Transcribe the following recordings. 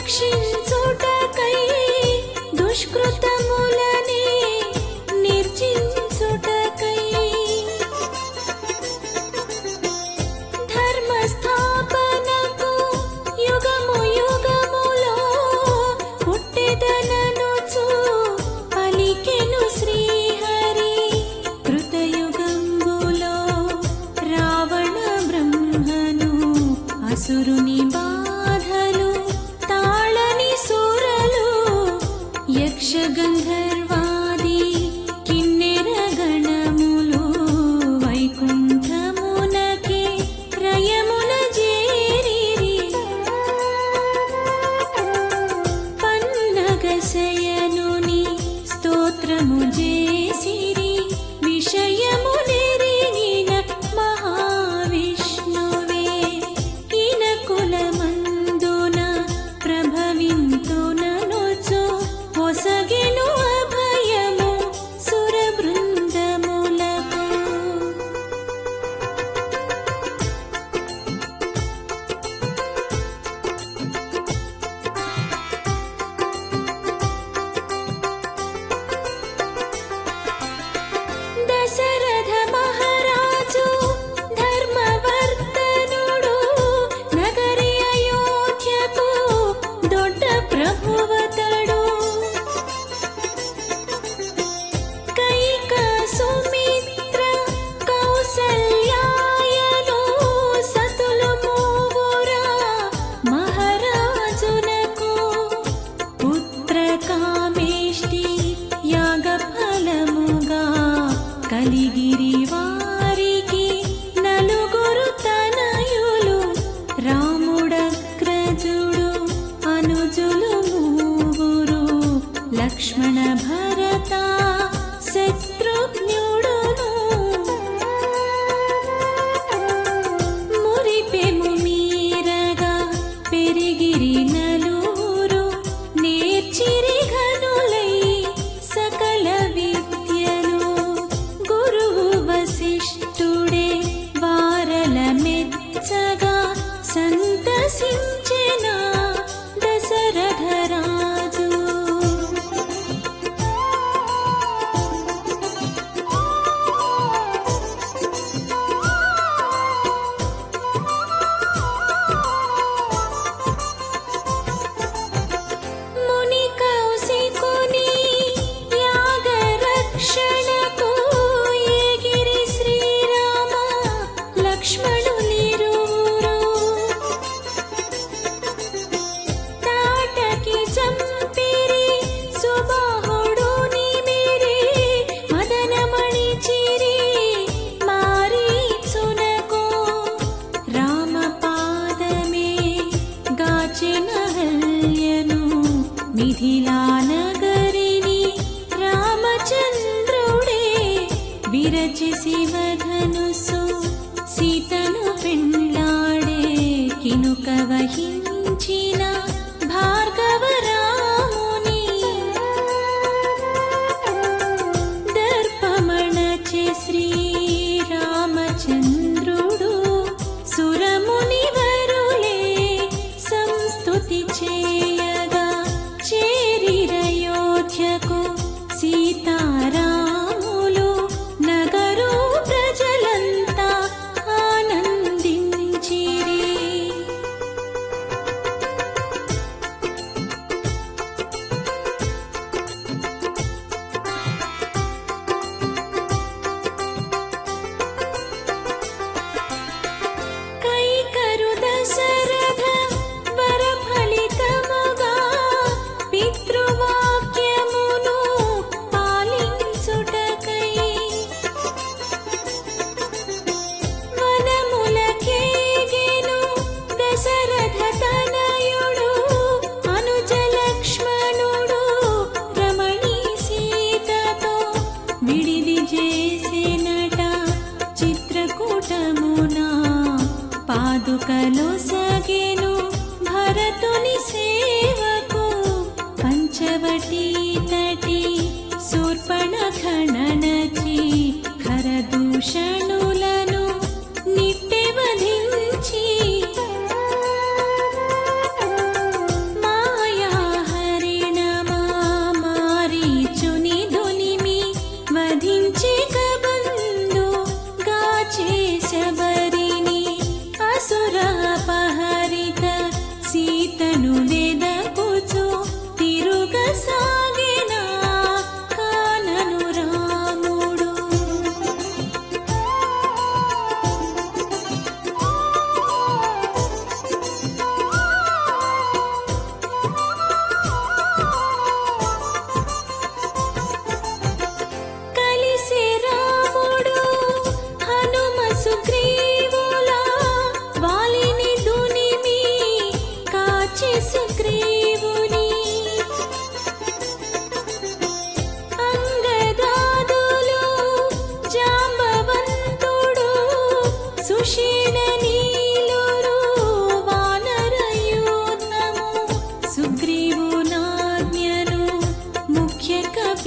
రక్షించుటకై దుష్కృతములనే నిర్జించుటకై ధర్మస్థాపనకు యుగము యుగములో పుట్టెదననుచు పలికెను శ్రీహరి. కృతయుగంబులో రావణ బ్రహ్మను అసురుని బాధలు తాళని సురలు యక్షగంధర్వాది కిన్నెర గణములు వైకుంఠమునకే రయమున చేరిరి. పన్నగ శయనుని స్తోత్రము చేసిరి. విషయము నెరిగిన మహావిష్ణువే కినకులమందున ప్రభవింతుననుచు పొసగెను అభయము సురబృందములకు. దశరథ మహారాజు ధర్మవర్తనుడు నగరి అయోధ్యకు దొడ్డ ప్రభువతడు. కైక సుమిత్ర కౌసల్యాయను సతులు మూవురా మహారాజునకు. పుత్ర కామేష్టి యాగ ఫలముగా కలిగిరి వారికి నలుగురు తనయులు. రాముడగ్రజుడు అనుజులు మూవురు లక్ష్మణ భరత శత్రుఘ్నుడును. మురిపెము మీరగా పెరిగిరి నలుగురు నేర్చిరి ఘనులై సకల విద్యలు. గురువు వశిష్ఠుడే వారల మెచ్చగా సంతసించెన దశరథ రాజు. ముని కౌశికుని యాగ రక్షణకు ఎగిరి శ్రీరామ లక్ష్మణులిరువురు. తాటకి చంపిరి సుబాహుడుని మీరి మదనమణి చిరి మారీచునకు. రామ పాదమే గాచిన హల్యను మిథిలా నగరిని రామచంద్రుడే విరచి శివధనుసు సీతను పెండ్లాడే. కినుక వహించిన భార్గవ రాముని దర్పమణచే శ్రీరామచంద్రుడు సురముని వరులే సంస్తుతి చేయగా చేరిరయోధ్యకు సీతారాములు. నగరు ప్రజలంతా ఆనందించిరి.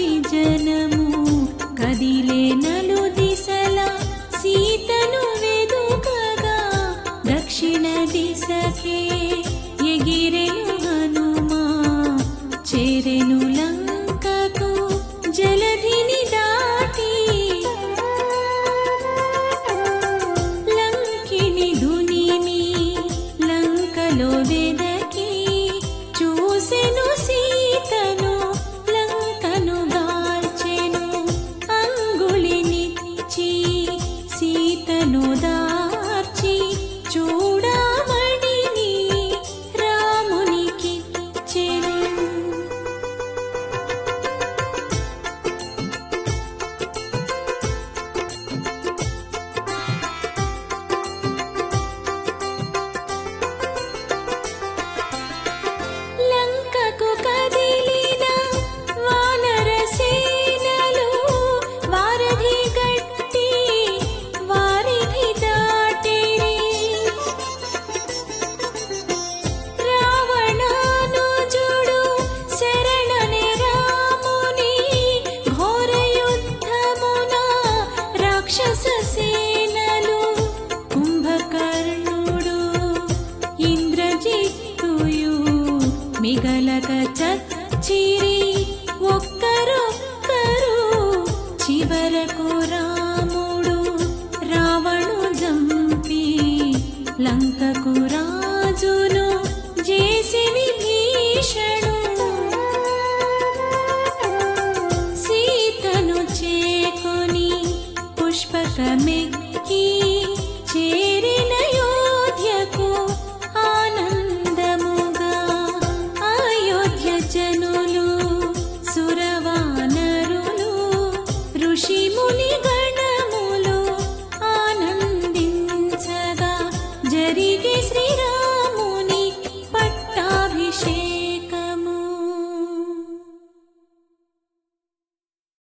కోటి జనము కదిలే నలు దిశల సీతను వెదుకగా దక్షిణ దిశకే ఎగిరెను హనుమా చేరెను లంకకు జలధిని దాటి లంకిని దునిమి లంకలో వెదకి చూసెను సీతను లంకను గాల్చెను అంగుళినిచ్చి సీతను దార్చి చూడమణిని రామునికిచ్చెను. లంకకు కదిలిన వానర సేనలు వారధి గట్టి వారిధి దాటిరి. రావణానుజుడు శరణని రాముని ఘోర యుద్ధమున రాక్షస సేనలు కుంభకర్ణుడు ఇంద్రజిత్తుయు మిగలక చచ్చిరి ఒక్కరొక్కరు చివరకు రాముడు రావణు జంపి లంకకు రాజును చేసి విభీషణుడు సీతను చేకొని పుష్పకమెక్కి చేరిన అయోధ్యకు ఆనందముగా అయోధ్య జనులు సురవానరులు ఋషిముని గణములు ఆనందించగా జరిగే శ్రీ